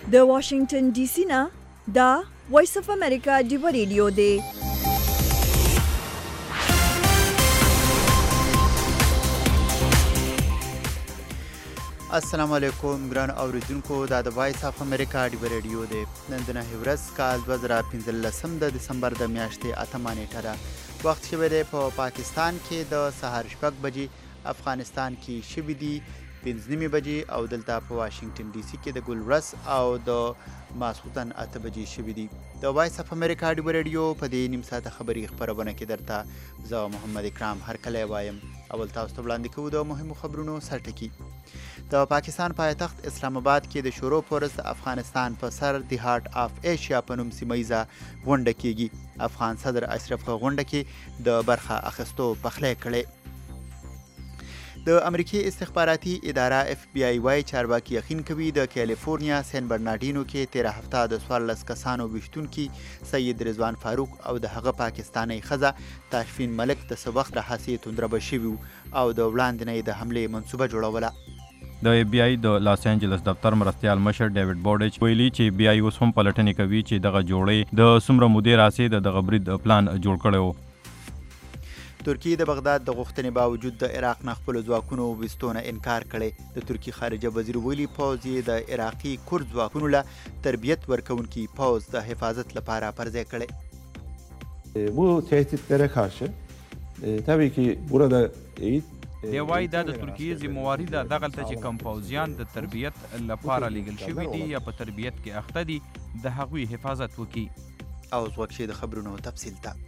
د واشنگټن ډي سي نه دا وایس اف امریکا ډیو ریډیو دی. السلام علیکم ګران اوریدونکو، دا د وایس اف امریکا ډیو ریډیو دی. نن د نهه ورځ کال 2015 د دسمبر د میاشتې 8 نیټه ده. وخت شوی دی په پاکستان کې د سهار 6 بجې، افغانستان کې شوي دي 5 بجې او دلته په واشنگټن ډي سي کې د ګل ورځ او د ماسخوتن 8 بجې شوي دي. د وایس اف امریکا ډیو ریډیو په دې نیم ساعته خبري خبرونه کې درته زه محمد اکرام هرکلی وایم. اول تاسو ته وړاندې کوو د مهمو خبرونو سرټکي. د پاکستان پایتخت اسلام آباد کې د شروع پورس د افغانستان په سر د هارت اف ایشیا په نوم سیمه غونډه کیږي. افغان صدر اشرف غونډه کې د برخه اخیستو پخلی کړي. د امریکای استخباراتي اداره اف بی آی وايي چارواکي یقین کوي د کالیفورنیا سین برنارډینو کې 13 هفته د 14 کسانو ویشتونکي سید رضوان فاروق او د هغه پاکستانی ښځه تاشفین ملک د څه وخت راهیسې توندربه شوي او د وړاندې د حملې منصوبه جوړوله. د بی آی د لاس انجلس دفتر مرستیال مشر ډیوډ بورډیچ ویلي چې بی آی اوس هم پلټنې کوي چې دغه جوړې د څومره مودې راځي دغه برید پلان جوړ کړی و. ترکیه د بغداد د غوښتنې باوجود د عراق نه خپلو ځواکونو ویستونه انکار کړی. د ترکیې خارجه وزیر ویلي پوځ یې د عراقي کرد ځواکونو له تربیت ورکوونکي پوځ د حفاظت لپاره پرځای کړی. Bu tehditlere karşı tabii ki burada eğit دی وایي دا د ترکیې ذمواري ده دغلته چې کوم پوځیان د تربیت لپاره لیږل شوي دي یا په تربیت کې اخته دي د هغوی حفاظت وکړي. او اوس وخت د خبرونو تفصیل ته.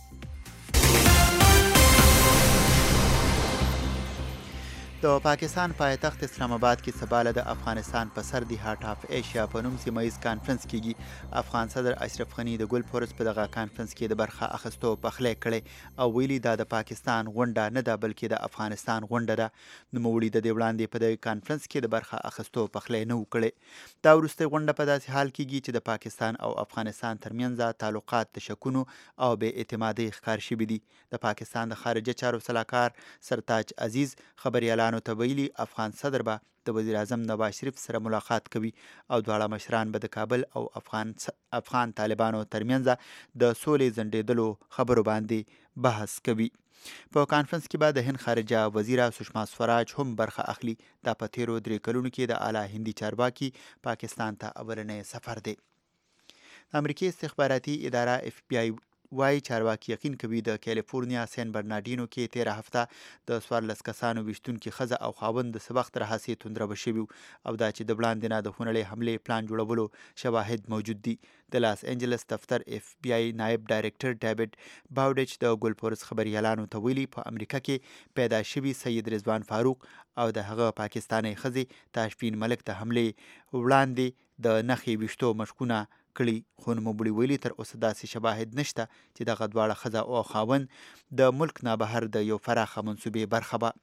د پاکستان پایتخت اسلام آباد کې سباله د افغانستان په سر د هارت اف ایشیا په نوم سیمه ییز کانفرنس کیږي. افغان صدر اشرف غنی د ګل پورس په دغه کانفرنس کې د برخه اخیستو پخلی کړی او ویلي دا د پاکستان غونډه نه ده بلکې د افغانستان غونډه ده. نوموړي د دې وړاندې په دغه کانفرنس کې د برخه اخیستو پخلی نه و کړی. دا وروستۍ غونډه په داسې حال کېږي چې د پاکستان او افغانستان ترمنځ تعلقات د شکونو او بې اعتمادۍ ښکار شوي دي. د پاکستان د خارجه چارو سلاکار سرتاج عزیز خبریالانو ته ویلي افغان صدر به د وزیر اعظم نواز شریف سره ملاقات کوي او دواړه مشران به د کابل او افغان طالبانو ترمنځ د سولې ځنډېدلو خبرو باندې بحث کوي. په کانفرنس کې به د هند خارجه وزیره سشما سوراج هم برخه اخلي. دا په تیرو 3 کلونو کې د اعلی هندي چارواکي پاکستان ته اولنی سفر دی. امریکای استخباراتي اداره اف بی آی وايي چارواکي یقین کوي د کالیفورنیا سین برنارډینو کې 13 هفته د 14 کسانو ویشتونکي ښځه او خاوند د څه وخت راهیسې توندربه شوي او دا چې د وړاندې نه د خونړۍ حملې پلان جوړولو شواهد موجود دي. د لاس انجلس دفتر اف بی آی نائب ډایرکټر ډیوډ باوډیچ د ګل پورس خبریالانو ته ویلي په امریکا کې پیدا شوي سید رضوان فاروق او د هغه پاکستانی ښځې تاشفین ملک د حملې وړاندې د نښې ویشتو مشقونه کړي. خو نوموړي ویلي تر اوسه داسې شواهد نشته چې دغه دواړه ښځه او خاوند د ملک نه بهر د یو پراخه منصوبې برخه به.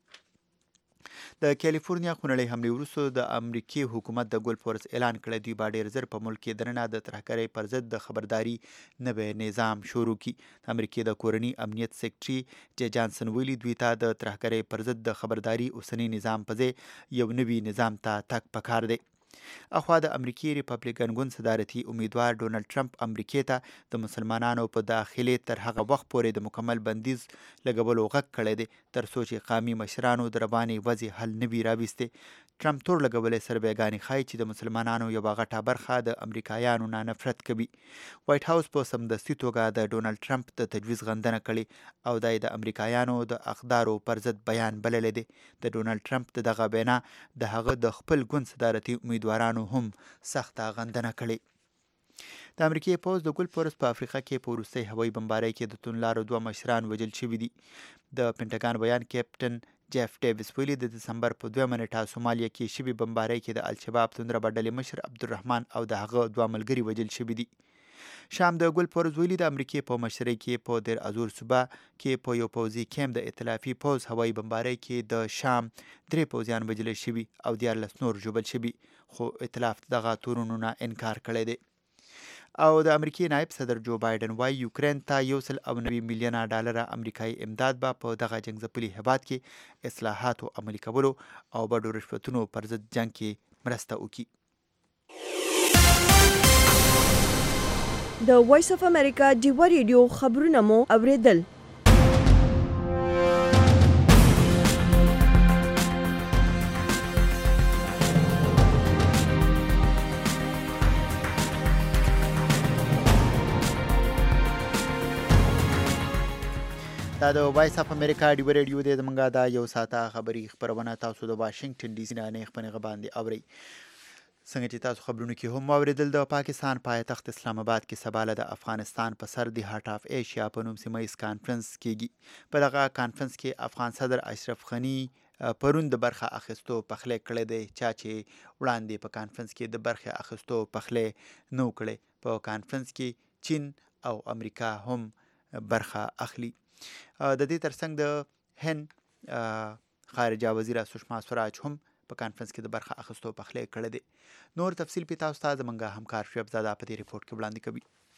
د کالیفورنیا خونړۍ حملې وروسته د امریکای حکومت د ګل پورس اعلان کړی دوی به ډېر زر په ملک کې دننه د ترهګرۍ پر ضد د خبرداري نوی نظام شروع کړي. د امریکای د کورني امنیت سیکرټري جې جانسن ویلي دوی ته د ترهګرۍ پر ضد د خبرداري اوسنی نظام په ځای یو نوي نظام ته تګ پکار دی. اخوا د امریکای ریپبلیکن ګوند صدارتي امیدوار ډونالډ ټرمپ امریکای ته د مسلمانانو په داخلي تر هغه وخت پورې د مکمل بندیز لګولو غږ کړی دی تر څو چې قامي مشرانو د روانې وضع حل نه وي راوستی. ټرمپ تور لګولی سربیګانې ښایي چې د مسلمانانو یوه غټه برخه د امریکایانو نه نفرت کوي. وایټ هاوس په سمدستي توګه د ډونالډ ټرمپ د تجویز غندنه کړې او دا یې د امریکایانو د اقدارو پر ضد بیان بللی دی. د ډونالډ ټرمپ د دغه وینا د هغه د خپل ګوند صدارتي امیدوارانو هم سخته غندنه کړې. د امریکای پوځ د ګل پورس په افریقا کې په وروستۍ هوایي بمبارۍ کې د توندلارو 2 مشران وژل شوي دي. د پینټاګان بیان کیپټن جیف ډیویس ویلي د دسمبر په 2 نیټه سومالیا کې شوي بمبارۍ کې د الشباب توندربه ډلې مشر عبدالرحمن او د هغه 2 ملګري وژل شوي دي. شام د ګل پورس ویلي د امریکای په مشرۍ کې په دیر ازور صوبه کې په یو پوځي کیمپ د ائتلافي پوځ هوایي بمبارۍ کې د شام 3 پوځیان وژل شوي او 14 نور ژوبل شوي، خو ائتلاف دغه تورونو نه انکار کړی دی. او د امریکای نائب صدر جو بایدن وايي یوکرین ته $190 میلیونه امریکایي امداد به په دغه جنګ ځپلي هیواد کې اصلاحاتو عملي کولو او بډو رشوتونو پر ضد جنګ کې مرسته وکړي. د وایس اف امریکا ډیوه ریډیو خبرونه مو اوریدل. دا د وایس اف امریکا ډیوه ریډیو دی. زموږ دا یو ساعته خبري خپرونه تاسو د واشنگټن ډي سي نه نه خپرونه باندې اوري. څنګه چې تاسو خبرونه کې هم اوریدل، د پاکستان پایتخت اسلام آباد کې سباله د افغانستان په سر د هارت اف ایشیا په نوم سیمه ایز کانفرنس کېږي. په دغه کانفرنس کې افغان صدر اشرف غني پرون د برخه اخیستو پخلی کړی دی. چا چې وړاندې په کانفرنس کې د برخه اخیستو پخلی نو کړی. په کانفرنس کې چین او امریکا هم برخه اخلي. د دې ترڅنګ د هند خارجه وزیره سشما سوراج هم په کانفرنس کې د برخه اخیستو پخلی کړی دی. نور تفصیل په تاسو ته زموږ همکار شعیب زاده په دې ریپورت کې وړاندې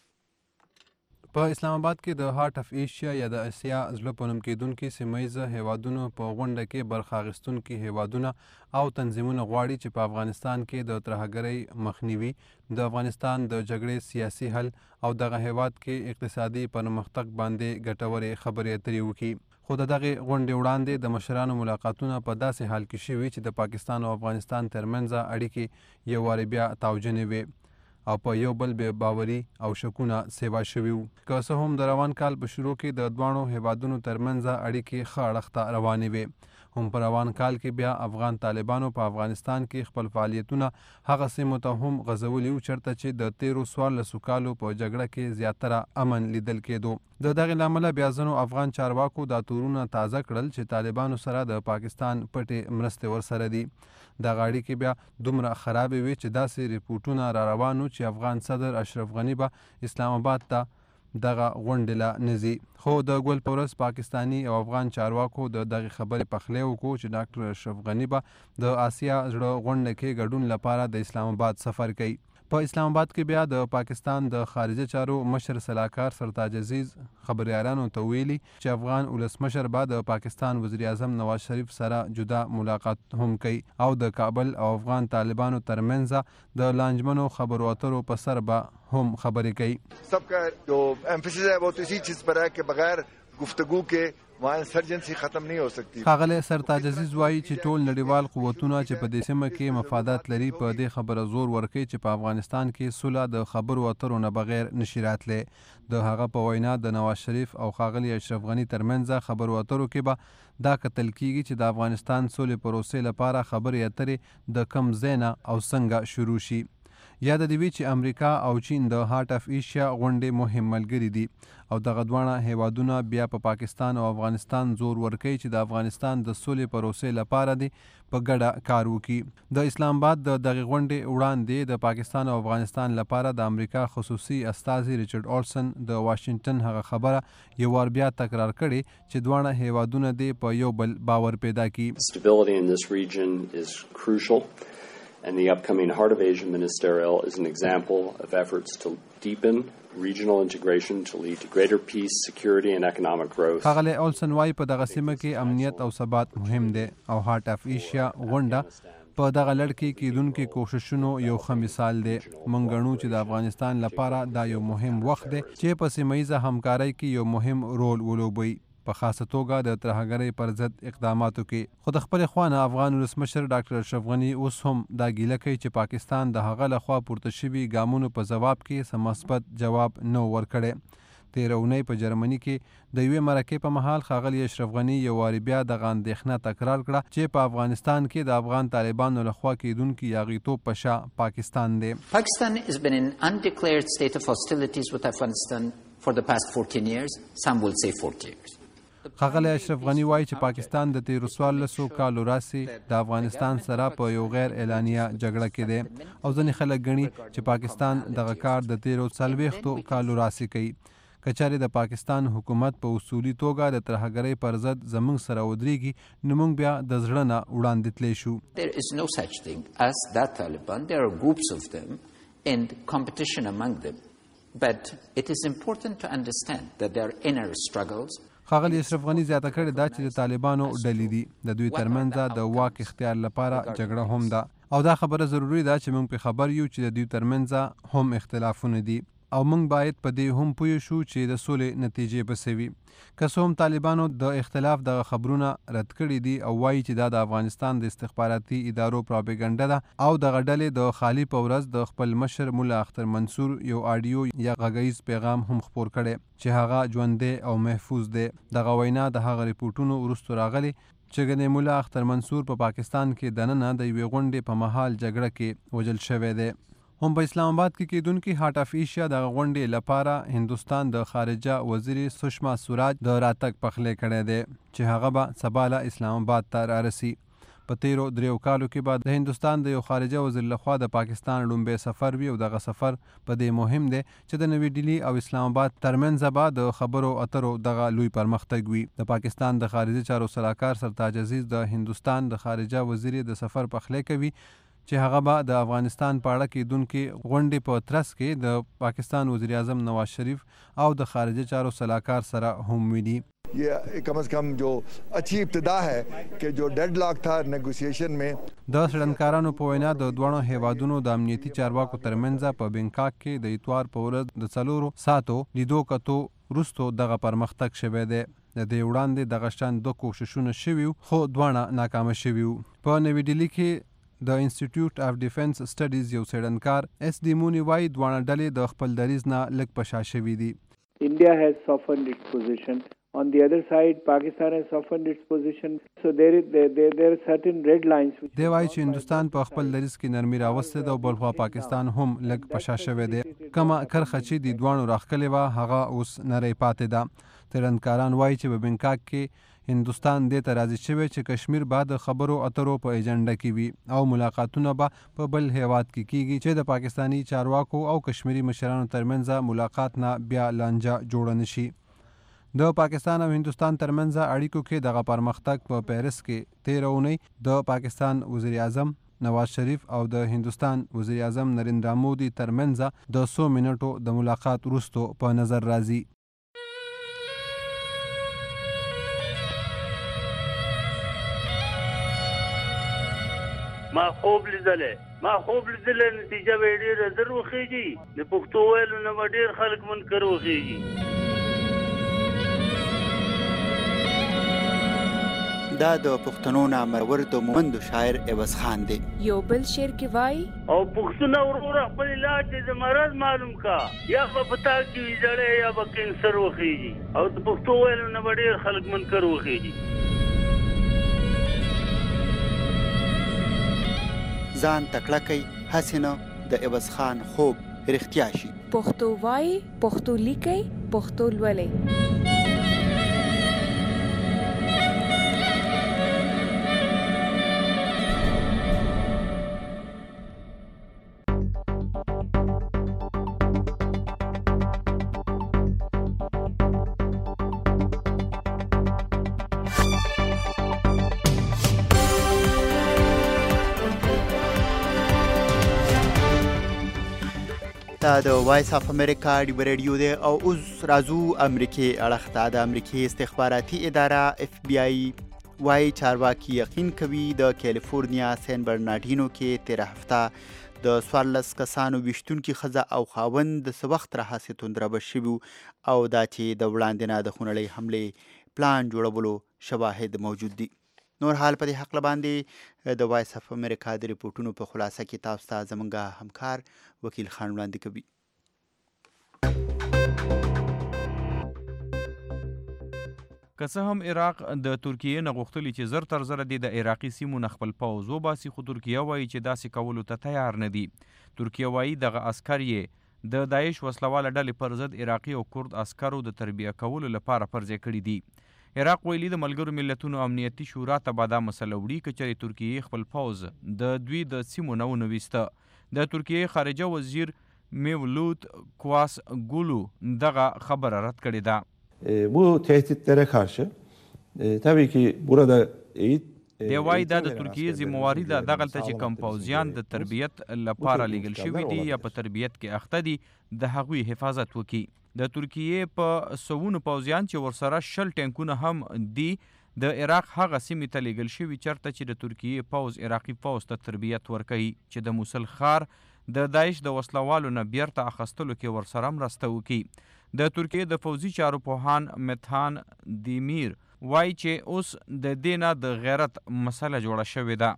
کوي. په اسلام آباد کې د هارت اف ایشیا یا د اسیا زړه په نوم کېدونکي سیمه ییزه هیوادونو په غونډه کې برخه اخیستونکي هیوادونه او تنظیمونه غواړي چې په افغانستان کې د ترهګرۍ مخنیوي، د افغانستان د جګړې سیاسي حل او دغه هیواد کې اقتصادي پرمختګ باندې ګټورې خبرې اترې وکړي. خو د دغې غونډې وړاندې د مشرانو ملاقاتونه په داسې حال کې شوي چې د پاکستان او افغانستان ترمنځ اړیکې یو وارې بیا تاوجنې وې او په یو بل بې باوري او شکونه سیوا شوي وو. که څه هم د روان کال په شروع کې د دواړو هیوادونو ترمنځ اړیکې ښه اړخ ته روانې وې، هم په روان کال کې بیا افغان طالبانو په افغانستان کې خپل فعالیتونه هغه سیمو ته هم غځولي وو چېرته چې د تیرو 14 کالو په جګړه کې زیاتره امن لیدل کېدو. د دغې له امله بیا ځینو افغان چارواکو دا تورونه تازه کړل چې طالبانو سره د پاکستان پټې مرستې ورسره دي. دغه اړیکې بیا دومره خرابې وې چې داسې ریپورټونه را روان وو چې افغان صدر اشرف غني به اسلام آباد ته دغه غونډې له نه ځي. خو د ګل په ورځ پاکستاني او افغان چارواکو د دغې خبرې پخلی وکړو چې ډاکټر اشرف غني به د آسیا زړه غونډه کې ګډون لپاره د اسلام آباد سفر کوي. په اسلام آباد کې بیا د پاکستان د خارجه چارو مشر سلاکار سرتاج عزیز خبریالانو ته ویلي چې افغان ولسمشر به د پاکستان وزیر اعظم نواز شریف سره جدا ملاقات هم کوي او د کابل او افغان طالبانو ترمنځ د لانجمنو خبرو اترو په سر به هم خبرې کوي. سب کا جو ایمفیسس ہے وہ تو اسی چیز پر ہے کہ بغیر گفتگو کے وہاں انسرجنسی ختم نہیں ہو سکتی. ښاغلی سرتاج عزیز وایي چې ټول نړیوال قوتونه چې په دې سیمه کې مفادات لري په دې خبره زور ورکوي چې په افغانستان کې سوله د خبرو اترو نه بغیر نشي راتلی. د هغه په وینا د نواز شریف او ښاغلي اشرف غني ترمنځ خبرو اترو کې به دا کتل کیږي چې د افغانستان سولې پروسې لپاره خبرې اترې د کم ځای نه او څنګه شروع شي. یاد دې وي چې امریکا او چین د هارت اف ایشیا غونډې مهم ملګري دي او دغه دواړه هیوادونه بیا په پاکستان او افغانستان زور ورکوي چې د افغانستان د سولې پروسې لپاره دي په ګډه کار وکړي. د اسلام آباد د دغې غونډې وړاندې د پاکستان او افغانستان لپاره د امریکا خصوصي استازي ریچارډ اولسن د واشنگټن هغه خبره یو وار بیا تکرار کړې چې دواړه هیوادونه دې په یو بل باور پیدا کړي. Stability in this region is crucial. And the upcoming Heart of Asia Ministerial is an example of efforts to deepen regional integration to lead to greater peace, security and economic growth. ښاغلی اولسن وایي په دغه سیمه کې امنیت او ثبات مهم دی او هارت اف ایشیا غونډه په دغه لړ کې کېدونکي کوښښونو یو ښه مثال دی. موږ ګڼو چې د افغانستان لپاره دا یو مهم وخت دی چې په سیمه ییزه همکارۍ کې یو مهم رول ولوبوي، په خاصه توګه د ترهګرۍ پر ضد اقداماتو کې. خو د خپلې خوا نه افغان ولسمشر ډاکټر اشرف غني اوس هم دا ګیله کوي چې پاکستان د هغه لخوا پورته شوي ګامونو په ځواب کې څه مثبت جواب نه ورکړی. تېره اونۍ په جرمني کې د یوې مرکې په مهال ښاغلي اشرف غني یو وارې بیا دغه اندېښنه تکرار کړه چې په افغانستان کې د افغان طالبانو لخوا کېدونکي یاغیتوب په شا پاکستان دی. Pakistan has been in undeclared state of hostilities with Afghanistan for the past 14 years. Some will say 40 years. ښاغلی اشرف غني وایي چې پاکستان د تیرو 14 کالو راهیسې د افغانستان سره په یو غیر اعلانیه جګړه کې دی او ځینې خلک ګڼي چې پاکستان دغه کار د تیرو 40 کالو راهیسې کوي. که چارې د پاکستان حکومت په اصولي توګه د ترهګرۍ پر ضد زموږ سره ودرېږي نو موږ بیا د زړه نه وړاندې تللی شو. There is no such thing as that Taliban. There are groups of them and competition among them. But it is important to understand that there are inner struggles. ښاغلي اشرف غني زیاته کړې ده چې د طالبانو ډلې دي د دوی ترمنځ د واک اختیار لپاره جګړه هم ده او دا خبره ضروري ده چې موږ په خبر یو چې د دوی ترمنځ هم اختلافونه دي او موږ باید په دې هم پوه شو چې د سولې نتیجې به څه وي. که څه هم طالبانو د اختلاف دغه خبرونه رد کړي دي او وایي چې دا د افغانستان د استخباراتي ادارو پروپاګاندا ده او دغه ډلې د خالی په ورځ د خپل مشر مولا اختر منصور یو آډیو یا غږیز پیغام هم خپور کړي چې هغه ژوندی او محفوظ دی. دغه وینا د هغه ریپورټونو وروسته راغلي چې ګنې مولا اختر منصور په پاکستان کې دننه د یوې غونډې په مهال جګړه کې وژل شوی دی. هم په اسلام آباد کې کېدونکي هارټ اف ایشیا د غونډې لپاره هندوستان د خارجه وزیر سشما سوراج د راتګ پخلی کړی دی چې هغه به سبا له اسلام آباد ته رارسي. په تیرو 3 کالو کې به د هندوستان د یو خارجه وزیر لخوا د پاکستان لومبی سفر وي او دغه سفر په دې مهم دی چې د نوی ډیلی او اسلام آباد ترمنځ به د خبرو اترو دغه لوی پرمختګ وي. د پاکستان د خارجه چارو سلاکار سرتاج عزیز د هندوستان د خارجه وزیر د سفر پخلی کوي چې هغه به د افغانستان په اړه کېدونکي غونډې په ترڅ کې د پاکستان وزیر اعظم نواز شریف او د خارجه چارو سلاکار سره هم ویني. یہ کم از کم جو اچھی ابتدا ہے کہ جو ڈیڈ لاک تھا نیگوسیشن میں د سړنکارانو په وینا د دوه هیوادونو د امنیتي چارواکو ترمنځ په بینکاک کې د اتوار په ورځ د 4 ساعتو لیدو کتو وروسته دغه پرمختګ شوی دی. د دې وړاندې دغه شان 2 کوښښونه شوي خو دواړه ناکامه شوي. په نوی ډیلی کې د انسټیټیوټ اف ډیفنس سټډیز یو څېړنکار اس ډي مونی وایي دواړه ډلې د خپل دریځ نه لږ په شا شوي دي. India has softened its position. On the other side, Pakistan has softened its position. So there are certain red lines. دی وایي چې هندوستان په خپل دریځ کې نرمي راوستې ده او بلخوا پاکستان هم لږ په شا شوی دی. کومه کرښه چې د دواړو راښکلې وه هغه اوس نری پاتې ده. څېړنکاران وایي چې په بینکاک کې هندوستان دې ته راضي شوی چې کشمیر به د خبرو اترو په ایجنډا کې وي او ملاقاتونه به په بل هیواد کې کیږي چې د پاکستانی چارواکو او کشمیری مشرانو ترمنځ ملاقات نه بیا لانجه جوړه نشي. د پاکستان او هندوستان ترمنځ اړیکو کې دغه پرمختګ په پیرس کې 13 اونۍ د پاکستان وزیر اعظم نواز شریف او د هندوستان وزیر اعظم نریندرا مودي ترمنځ د 100 منټو د ملاقات وروسته په نظر راځي. ما خوب لیدلې نتیجه به ډېره زر وخیږي. د پښتو ویلو نه به ډېر خلک منکر وخیږي. دا د پښتنو نامرور د مومند شاعر عوض خان دی. یو بل شعر کې وایي او پښتون ورور خپل علاج د مرض معلوم کا یا په پتا کې جړې یا به کینسر وخیږي او د پښتو ویلو نه به ډېر خلک منکر وخیږي. ځان تکړه کوي هسې نه د عوض خان خوب رښتیا شي. پښتو وایي، پښتو لیکئ، پښتو لولئ. دا د وایس اف امریکا ډیو ریډیو دی او اوس راځو امریکې اړخ ته. د امریکې استخباراتي اداره اف بی آی وایي چارواکي یقین کوي د کیلیفورنیا سین برنارډینو کې 13 هفته د 14 کسانو ویشتونکي ښځه او خاوند د څه وخت راهیسې توندربه شوي او دا چې د وړاندې نه د خونړۍ حملې پلان جوړولو شواهد موجود دي. نور حال په دې حق باندې د وایس اف امریکا د ریپورټونو په خلاصه کې تاسو ته زموږ همکار وکیل خان وړاندې کوي. که څه هم عراق د ترکیې نه غوښتلي چې زر تر زره د عراقي سیمو نه خپل پوځ وباسي، خو ترکیه وایي چې داسې کولو ته تیار نه دي. ترکیه وایي دغه عسکر یې د داعش وسلواله ډلې پر ضد عراقي او کرد عسکرو د تربیه کولو لپاره پرځای کړي دي. عراق ویلي د ملګرو ملتونو امنیتي شورا ته به دا مسله وړي که چېرې ترکیې خپل پوځ د دوی د سیمو نه ونه ویسته. د ترکیې خارجه وزیر میولوت کواس گولو دغه خبره رد کړې ده. Bu tehditlere karşı tabii ki burada دی وایي دا د ترکیې ذمواري ده دغلته چې کم پوځیان د تربیت لپاره لیږل شوي دي یا په تربیت کې اخته دي د هغوی حفاظت وکړي. د ترکیې په 100 پوځیان چې ورسره 60 ټینکونه هم دي د عراق هغه سیمې ته لیږل شوي چرته چې د ترکیې پوځ عراقي پوځ ته تربیت ورکوي چې د موصل ښار د داعش د وسلوالو نه بیرته اخیستلو کې ورسره مرسته وکړي. د ترکیې د پوځي چارو پوهان متهان دیمیر وایي چې اوس د دې نه د غیرت مسله جوړه شوې ده.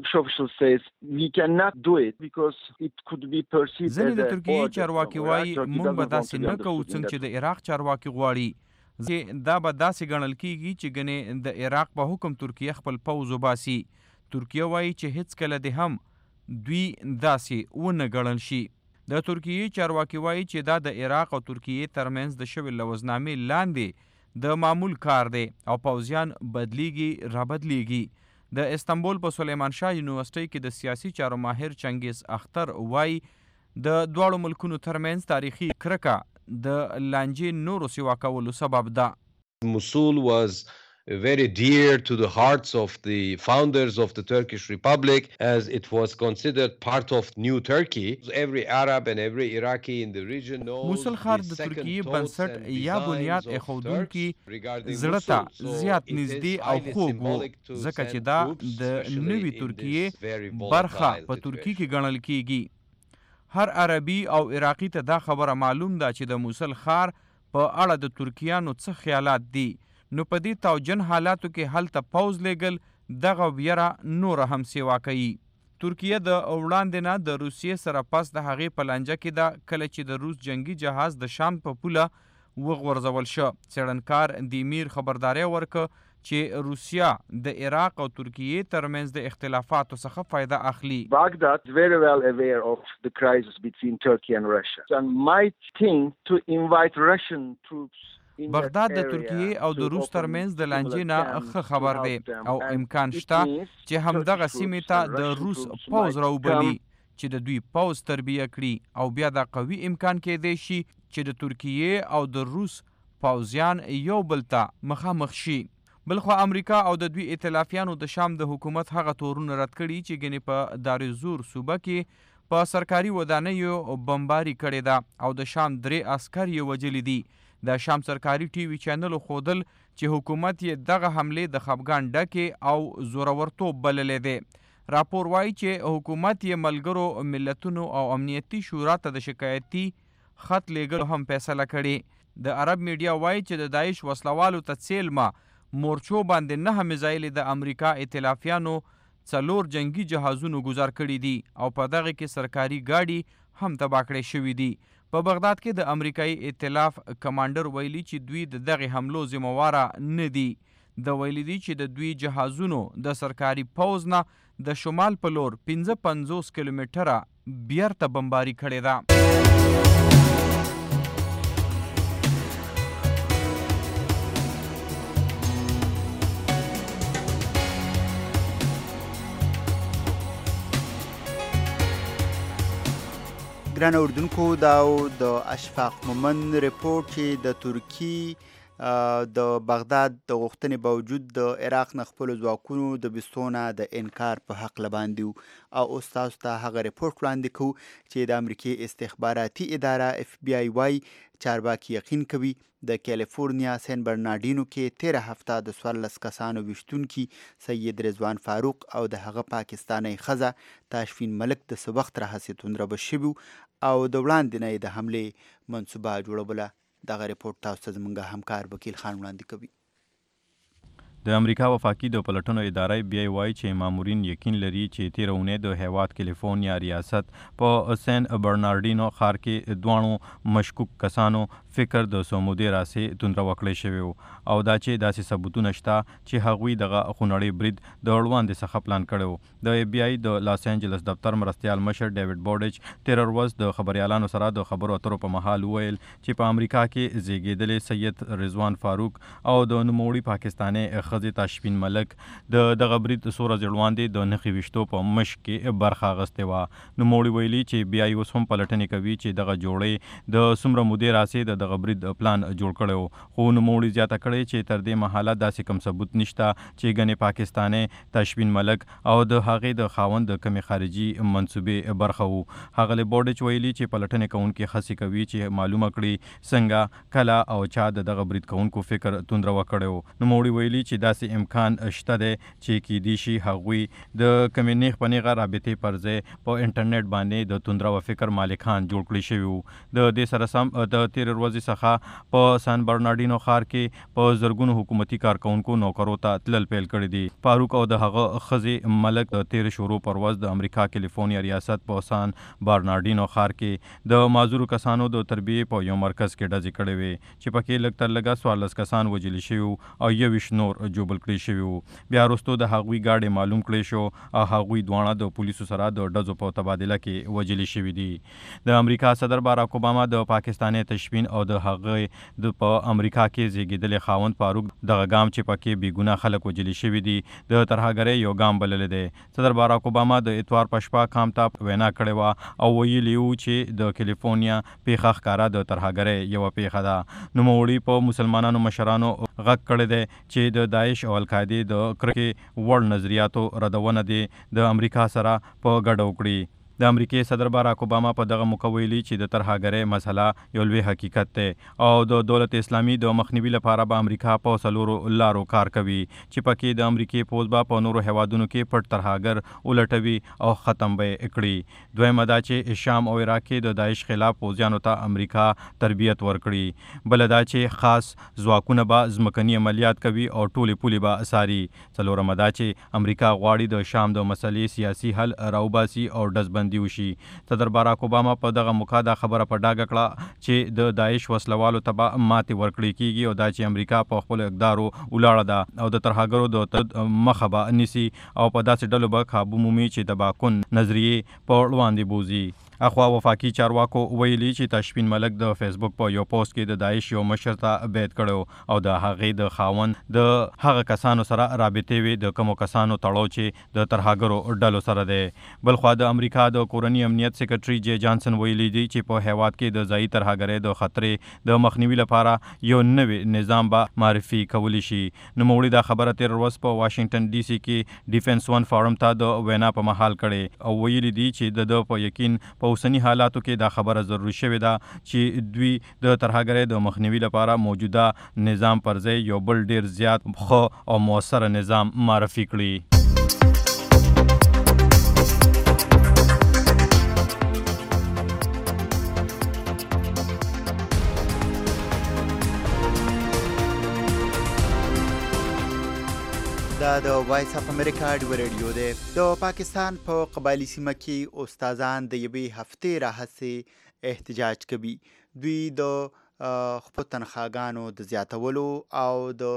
ځینې د ترکیې چارواکي وایي موږ به داسې نه کوو څنګه چې د عراق چارواکي غواړي. دا به داسې ګڼل کیږي چې ګنې د عراق په حکم ترکیه خپل پوځ وباسي. ترکیه وایي چې هیڅکله دې هم دوی داسې ونه ګڼل شي. د ترکیې چارواکي وایي چې دا د عراق او ترکیې ترمنځ د شوې لوزنامې لاندې د معمول کار دی او پوځیان بدلیږي را بدلیږي. د استنبول په سلیمان شاه یونیورسيټي کې د سیاسي چارو ماهر چنګیز اختر وایي د دواړو ملکونو ترمنځ تاریخي کرکه د لانجې نورو سیوا کولو سبب ده. Mosul was very dear to the hearts of the founders of the Turkish Republic as it was considered part of new Turkey. Every Arab and every Iraqi in the region knows موصل ښار د ترکیې بنسټ یا بنیاد ایښودونکي زړه ته زیات نږدې او خوږ و ځکه چې دا د نوي ترکیې برخه په ترکیې کې ګڼل کیږي. هر عربي او عراقي ته دا خبره معلوم ده چې د موصل ښار په اړه د ترکیانو څه خیالات دي. نو په دې توجن حالاتو کې هلته پوځ لیږل دغه ویره نور هم سیوا کوي. ترکیه د وړاندې نه د روسیې سره پس د هغې په لانجه کې ده کله چې د روس جنگي جهاز د شام په پوله وغورځول شو. څېړنکار دیمیر خبرداری ورکړه چې روسیا د عراق او ترکیې ترمنځ د اختلافاتو څخه فایده اخلي. Baghdad is very well aware of the crisis between Turkey and Russia and might think to invite Russian troops. بغداد د ترکیې او د روس ترمنځ د لانجې نه ښه خبر دی او امکان شته چې همدغه سیمې ته د روس پوځ راوبلي چې د دوی پوځ تربیه کړي او بیا دا قوي امکان کېدی شي چې د ترکیې او د روس پوځیان یو بل ته مخامخ شي. بلخوا امریکا او د دوی ائتلافیانو د شام د حکومت هغه تورونه رد کړي چې ګنې په دارزور صوبه کې په سرکاري ودانیو بمباري کړې ده او د شام 3 عسکر یې وژلي دي. د شام سرکاري ټي وي چینل خودل چې حکومت یې دغه حمله د خفګان ډکې او زورورتوب بللې دی. راپور وایي چې حکومت یې ملګرو ملتونو او امنیتي شورا ته د شکایتي خط لیږلو هم فیصله کړې. د عرب میډیا وایي چې د داعش وسلوالو ته څیلمه مورچو باندې 9 میزایلې د امریکا ائتلافیانو 4 جنگي جهازونو گذار کړي دي او په دغه کې سرکاري ګاډي هم تباه کړې شوي دي. په بغداد کې د امریکایي ائتلاف کمانډر ویلي چې دوی د دغه حملو ذمہواره نه دي. د ویلي دي چې د دوی جهازونو د سرکاري پوځ نه د شمال په لور 55 کیلومتره بیرته بمباري کړې ده. ګران اردوونکو دا د اشفاق مومن رپورټ چې د ترکیې د بغداد د غوښتنې باوجود د عراق نه خپلو ځواکونو د بستونه د انکار په حق لباندې او اوس تاسو ته هغه رپورټ وړاندې کوو چې د امریکې استخباراتي اداره FBI وايي چارواکي یقین کوي د کیلیفورنیا سین برنارډینو کې 13 هفته د 14 کسانو ویشتونکي سید رضوان فاروق او د هغه پاکستانی ښځه تاشفین ملک د څه وخت راهیسې توندره شوي او د وړاندې نه د حملې منصوبه جوړوله. دغه رپورټ تاسو ته زموږ همکار وکیل خان وړاندې کوي. د امریکا وفاقي د پلټنو اداره بیا وایي چې مامورین یقین لري چې تیره اونۍ د هیواد کیلیفورنیا ریاست په سین برنارډینو ښار کې دوانو مشکوک کسانو فکر د سمودي راسې توندره وکړی شوی او دا چې داسې ثبوتونه شته چې هغوی دغه خونړی برید د وړاندې څخه پلان کړی. د FBI د لاس انجلس دفتر مرستیال مشر ډیوډ بورډیچ تیر ورځ د خبريالانو سره د خبرو اترو په مهال ویل چې په امریکا کې زیږیدلې سید رضوان فاروق او د نوموړي پاکستاني ښځې تاشفین ملک د دغه برید څو ورځې وړاندې د نښې ویشتو په مشق کې برخه اخیستې وه. نوموړي ویلي چې بیا اوس هم پلټنې کوي چې دغه جوړې د څومره مودې راسې د دغه برید پلان جوړ کړی و. خو نوموړي زیاته کړې چې تر دې مهاله داسې کوم ثبوت نشته چې ګنې پاکستاني تاشفین ملک او د هغې د خاوند کمې خارجي منصوبې برخه وو. ښاغلی بورډیچ ویلي چې پلټنې کوونکي هڅې کوي چې معلومه کړي څنګه کله او چا د دغه برید کوونکو فکر توندره وکړی و. نوموړي ویلي چې داسې امکان شته دی چې کیدای شي هغوی د کومې نیغ په نیغه رابطې پر ځای په انټرنیټ باندې د توندره و فکر مالکان جوړ کړي شوي وو. د دې سره سم د تېرې ورځې څخه په سان برناردینو ښار کې په زرګونو حکومتي کارکونکو نوکرو ته تلل پیل کړي دي. فاروق او د هغه ښځې ملک د تېرې شروع پر ورځ د امریکا کیلیفورنیا ریاست په سان برناردینو ښار کې د معذورو کسانو د تربیې په یو مرکز کې ډزې کړې وې چې پکې لږ تر لږه 14 کسان وژلي شوي وو او 21 نور ژوبل کړي شوي وو. بیا وروستو د هغوی ګاډې معلوم کړی شو او هغوی دواړه د پولیسو سره د ډزو په تبادله کې وژلي شوي دي. د امریکا صدر باراک اوباما د پاکستاني تشبین او د هغه د په امریکا کې زیږیدلي خاوند فاروق دغه ګام چې پکې بې ګناه خلک وژلي شوي دي د ترهګرۍ یو ګام بللی دی. صدر باراک اوباما د اتوار په شپه کام ته وینا کړې وه او ویلي وو چې د کیلیفورنیا پیښه ښکاره د ترهګرۍ یوه پیښه ده. نوموړي په مسلمانانو مشرانو غږ کړی دی چې د داعش او القاعدې د کرکې وړ نظریاتو ردونه دي د امریکا سره په ګډه وکړي. د امریکای صدر باراک اوباما په دغه موقع ویلي چې د ترهګرۍ مسله یو لوی حقیقت دی او د دولت اسلامي د مخنیوي لپاره به امریکا په څلورو لارو کار کوي چې پکې د امریکای پوځ به په نورو هیوادونو کې پټ ترهګر ولټوي او ختم به یې کړي. دویمه دا چې شام او عراق کې د داعش خلاف پوځیانو ته امریکا تربیت ورکړي. بله دا چې خاص ځواکونه به ځمکني عملیات کوي او ټولې پولې به څاري. څلورمه دا چې امریکا غواړي د شام د مسلې سیاسي حل راوباسي او ډزبندي وشي. صدر باراک اوباما په دغه موقع دا خبره په ډاګه کړه چې د داعش وسلوالو ته به ماتې ورکړې کیږي او دا چې امریکا په خپلو اقدارو ولاړه ده او د ترهګرو د مخه به نیسي او په داسې ډلو به کابو مومي چې د باکون نظریې په وړاندې بوزي. اخوا وفاقي چارواکو ویلي چې تشفین ملک د فیسبوک په یو پوسټ کې د داعش یو مشر ته بیعت کړو او د هغې د خاوند د هغه کسانو سره رابطې وي د کومو کسانو تړاو چې د ترهګرو ډلو سره دی. بلخوا د امریکا د کورني امنیت سیکرټري جی جانسن ویلي دی چې په هیواد کې د ځایي ترهګرۍ د خطرې د مخنیوي لپاره یو نوی نظام به معرفي کولی شي. نوموړي دا خبره تېره ورځ په واشنګټن ډي سي کې ډیفنس ون فارم ته د وینا په مهال کړې او ویلي دی چې د په یقین په اوسني حالاتو کې دا خبره ضروري شوې ده چې دوی د ترهګرۍ د مخنیوي لپاره موجوده نظام پر ځای یو بل ډیر زیات ښه او مؤثره نظام معرفي کړي. دا د وایس اف امریکا ډیو ریډیو دی. د پاکستان په قبایلي سیمه کې استادان د یوې هفتې راهیسې احتجاج کوي. دوی د خپلو تنخواګانو د زیاتولو او د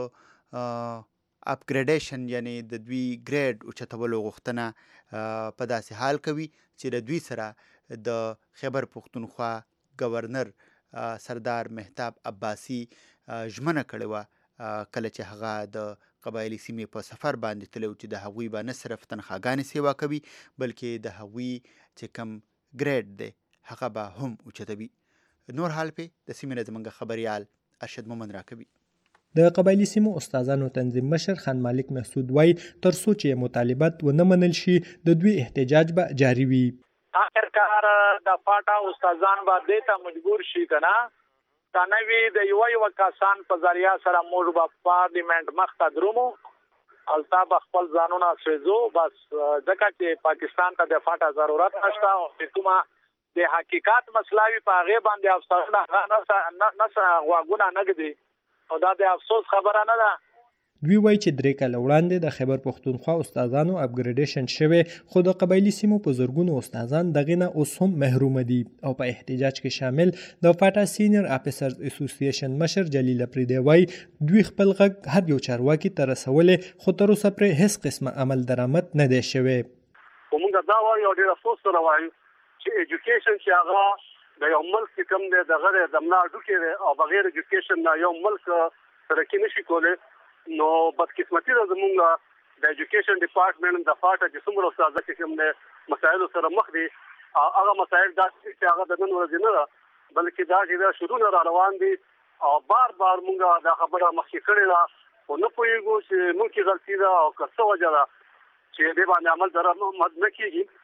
اپګریډیشن یعنی د دوی ګریډ اوچتولو غوښتنه په داسې حال کوي چې د دوی سره د خیبر پښتونخوا گورنر سردار مهتاب عباسي ژمنه کړې وه کله چې هغه د قبایلي سیمې په سفر باندې تللی چې د هغوی به نه صرف تنخواګانې سیوا کوي بلکې د هغوی چې کم ګریډ دی هغه به هم اوچتوي. نور حال پې د سیمې نه زموږ خبریال ارشد مومند راکوي. د قبایلي سیمو استادانو تنظیم مشر خان مالک محسود وایي تر څو چې مطالبات ونه منل شي د دوی احتجاج به جاري وي. آخرکار د پاټا استادان به دې ته مجبور شي که نه دا نوی د یو کسان په ذریعه سره موږ به پارلیمنت مخته درومو التا به خپل ځانونه سوځو بس ځکه چې پاکستان ته د فاټا ضرورت نشته او کومه د حقیقت مسله وي په هغې باندې افسرونه نه غوږونه نه ږدي او دا د افسوس خبره نه ده. دوی وایي چې 3 کاله وړاندې د خیبر پښتونخوا استادانو اپګریډیشن شوی خو د قبایلي سیمو په زرګونو استادان دغه نه اوس هم محروم دي او په احتجاج کې شامل د فاټا سینیئر افیسرز اسوسییشن مشر جلیل اپریدی وایي دوی خپل غږ هر یو چارواکي ته رسولې خو تر اوسه پرې هیڅ قسمه عمل درآمد نه دی شوی. موږ دا وایو او ډېر افسوس سره وایو چې ایجوکیشن چې هغه د یو ملک کې کوم دی دغه د ملا ډوکې دی او بغیر ایجوکیشن نه یو ملک ترقي نشي کولی. نو بدقسمتي ده زموږ د ایجوکیشن ډپارټمنټ د فاټا چې څومره استاده چې کوم د مسایلو سره مخ دي هغه مسایل داسې چې هغه د نن ورځې نه ده بلکې دا چې دا شروعونه را روان دي او بار موږ دا خبره مخکې کړې ده خو نه پوهېږو چې موږ کې غلطي ده او که څه وجه ده چې دې باندې عمل درآمد نه کېږي.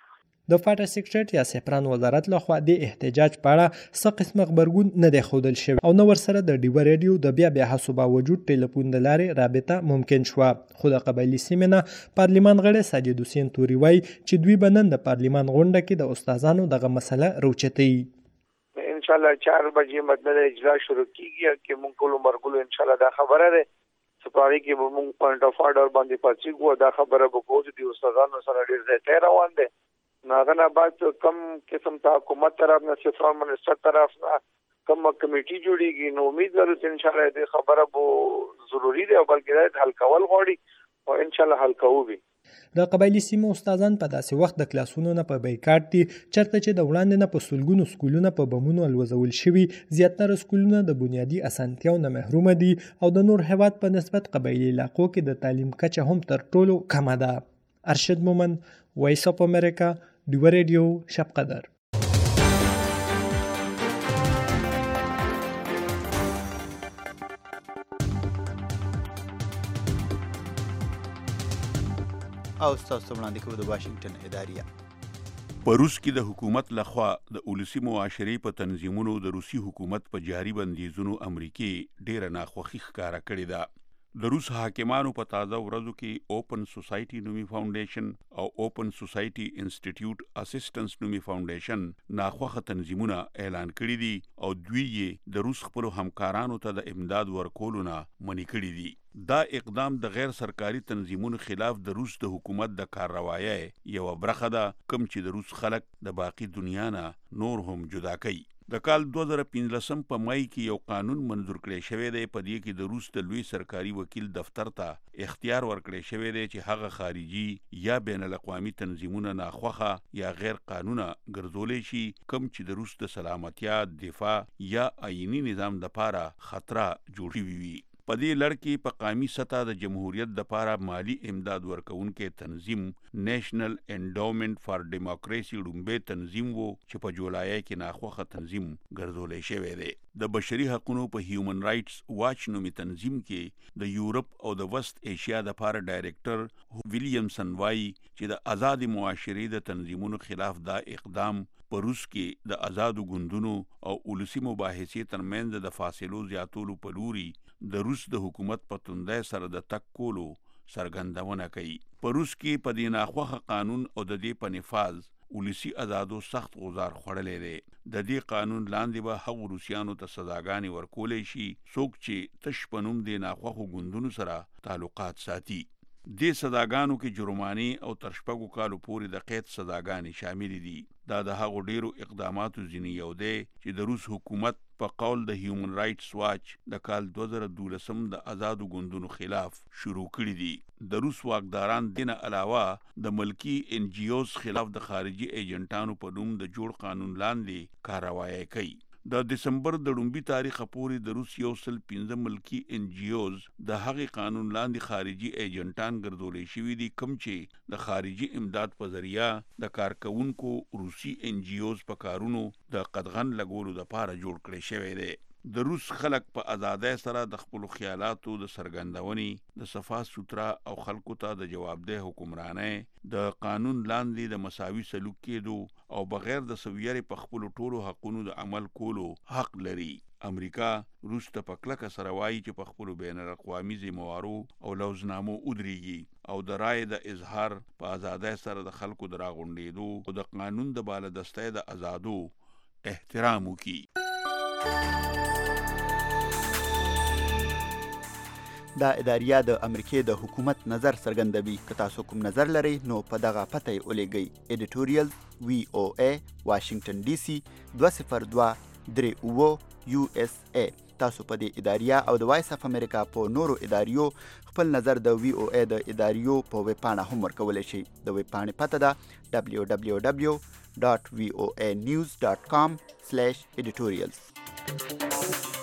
د فاټا سیکریټریټ یا سپران وزارت لخوا د احتجاج په اړه څه قسم خبرګون نه دی ښودل شوی او نو ورسره د ډیوه ریډیو د بیا هڅو باوجود ټلیفون د لارې رابطه ممکن شوه. خو د قبایلي سیمې نه پارلمان غړی ساجد حسین توري وایي چې دوی به نن د پارلمان غونډه کې د استادانو دغه مسله روچتوي. انشاءالله 4 بجې مدنه اجرا شروع کیږي چې موږ ټول مرګلو انشاءالله دا خبره ده سپاری کې به موږ پوینټ اف آرډر باندې پاتې کوو. دا خبره به کوو چې د استادانو سره ډیر ځای روان دي. ناغه بعد کم قسم ته حکومت طرف نه سفر منسټر طرف نه کوم کمیټي جوړیږي نو امید لرو چې انشاءالله دې خبره به ضروری ده او بلکې حل کول غواړي او انشاءالله حل کوو. د قبایلي سیمو استادان په داسې وخت د کلاسونو نه په بایکاټ دي چرته چې د وړاندې نه په سلګونو سکولونه په بمونو الوزول شوي. زیاتره سکولونه د بنیادي اسانتیاو نه محرومه دي او د نور هیواد په نسبت قبایلي علاقو کې د تعلیم کچه هم تر ټولو کمه ده. ارشد مومن، وایس اف امریکا، ډیوه ریډیو، شب قدر. او ستاسو وړاندې کوو د واشنگټن اداریه. په روس کې د حکومت لخوا د ولسي معاشرې په تنظیمونو د روسي حکومت په جاري بندیزونو امریکای ډیره ناخوښي ښکاره کړې ده. د روس حاکمانو په تازه ورځو کې اوپن سوسایټي نومي فاونډیشن او اوپن سوسایټي انسټیټیوټ اسسټنس نومي فاونډیشن ناخوښه تنظیمونه اعلان کړي دي او دوی یې د روس خپل همکارانو ته د امداد ورکولو نه منع کړي دي. دا اقدام د غیر سرکاري تنظیمونو خلاف د روس د حکومت د کارروایۍ یو برخه ده کوم چې د روس خلک د باقی دنیا نه نور هم جدا کوي. د کال 2015 په مای کې یو قانون منظور کړی شوی دی په دې کې د روس د لوی سرکاري وکیل دفتر ته اختیار ورکړی شوی دی چې هغه خارجي یا بین الاقوامي تنظیمونه ناخوښه یا غیر قانونه ګرځولی شي کوم چې د روس د سلامتیا، دفاع یا آئینی نظام لپاره خطر جوړ شوي وي. په دې لړ کې په قومي سطح د جمهوریت لپاره مالی امداد ورکوونکی تنظیم نیشنل انډاومنټ فار ډیموکراسي لومبې تنظیم وو چې په جولای کې ناخوښه تنظیم ګرځولی شوی دی. د بشري حقوقو په هیومن رائټس واچ نومي تنظیم کې د یورپ او د وست ایشیا لپاره ډایریکټر ویلیامسن وایي چې د آزاد معاشرې د تنظیمونو خلاف دا اقدام په روس کې د آزادو ګوندونو او ولسي مباحثې ترمنځ د فاصلو زیاتولو په لوري د روس د حکومت په توندۍ سره د تک کولو څرګندونه کوي. په روس کې په دې ناخوښه قانون او د دې په نفاذ ولسي آزادو سخت غزار خوړلی دی. د دې قانون لاندې به هغو روسیانو ته سزاګانې ورکولی شي څوک چې تش په نوم د ناخوښو ګوندونو سره تعلقات ساتي. دې سزاګانو کې جرمانې او تر 6 کالو پورې د قید سزاګانې شامل دي. دا د هغو ډیرو اقداماتو ځینې یو دی چې د روس حکومت په قول د هیومن رائټس واچ د کال 2012 د آزادو ګوندونو خلاف شروع کړي دي. د روس واکداران دینه علاوه د ملکی ان جی اوز خلاف د خارجي ایجنټانو په نوم د جوړ قانون لاندې کاروایی کوي. د دسمبر د لومبي تاریخ پورې د روس 115 ملکی ان جی اوز د هغې قانون لاندې خارجي ایجنټان ګرځولی شوي دي کوم چې د خارجي امداد په ذریعه د کارکوونکو روسي ان جی اوز په کارونو د قدغن لګولو لپاره جوړ کړی شوی دی. د روس خلک په ازادۍ سره د خپلو خیالاتو د څرګندونې د صفا سوتره او خلکو ته د جوابدeh حکمرانۍ د قانون لاندې د مساوي سلوک کېدو او بغیر د سویرې په خپلو ټولو حقونو د عمل کولو حق لري. امریکا روس ته په کلکه سره وایي چې په خپلو بین الاقوامي ذموارو او لوزنامو ودرېږي او د رایې د اظهار په ازادۍ سره د خلکو د راغونډېدو او د قانون د بالادستۍ د ازادو احترام وکړي. دا اداریه د امریکای د حکومت نظر څرګندوي. که تاسو کوم نظر لرئ نو په دغه پته یې ولیږئ. ایډیټوریال VOA واشنگټن ډي سي 20238 USA. تاسو په دې اداریه او د وایس اف امریکا په نورو اداریو خپل نظر د VOA د اداریو په ویب پاڼه هم ورکولی شئ. د ویب پاڼې پته ده www.voanews.com/editorials.